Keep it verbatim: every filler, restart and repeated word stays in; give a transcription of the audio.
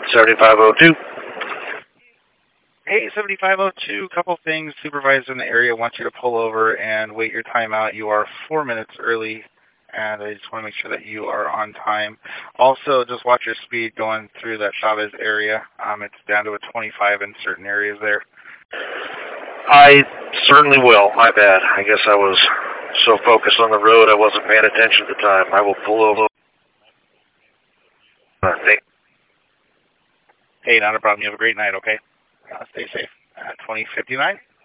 seventy-five oh two. Hey, seventy-five oh two, couple things. Supervisor in the area wants you to pull over and wait your time out. You are four minutes early, and I just want to make sure that you are on time. Also, just watch your speed going through that Chavez area. Um, it's down to a twenty-five in certain areas there. I certainly will. My bad. I guess I was so focused on the road I wasn't paying attention at the time. I will pull over. Uh, thank Hey, not a problem. You have a great night, okay? Uh, stay safe. Uh, twenty fifty-nine.